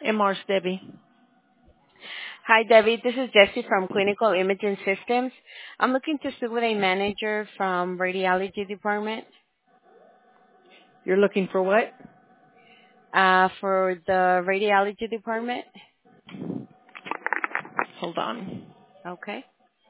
Mars Debbie. Hi, Debbie. This is Jessie from Clinical Imaging Systems. I'm looking to speak with a manager from radiology department You're looking for what? for the radiology department. Hold on. Okay.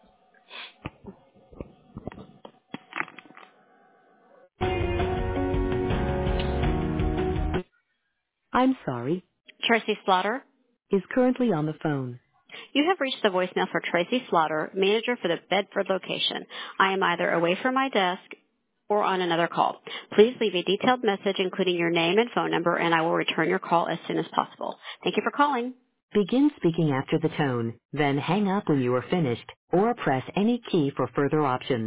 I'm sorry, Tracy Slaughter. is currently on the phone. You have reached the voicemail for Tracy Slaughter, manager for the Bedford location. I am either away from my desk or on another call. Please leave a detailed message including your name and phone number, and I will return your call as soon as possible. Thank you for calling. Begin speaking after the tone, then hang up when you are finished, or press any key for further options.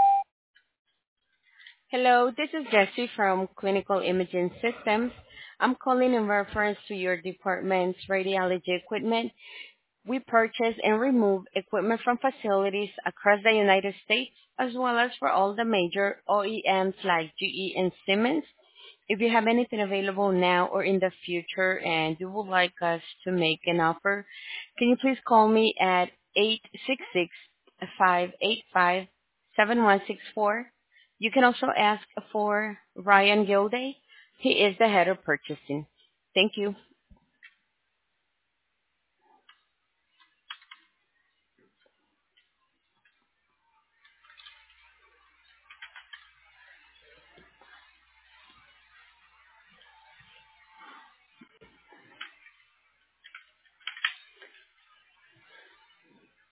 Hello, this is Jessie from Clinical Imaging Systems. I'm calling in reference to your department's radiology equipment. We purchase and remove equipment from facilities across the United States, as well as for all the major OEMs like GE and Siemens. If you have anything available now or in the future and you would like us to make an offer, can you please call me at 866-585-7164? You can also ask for Ryan Gilday. He is the head of purchasing. Thank you.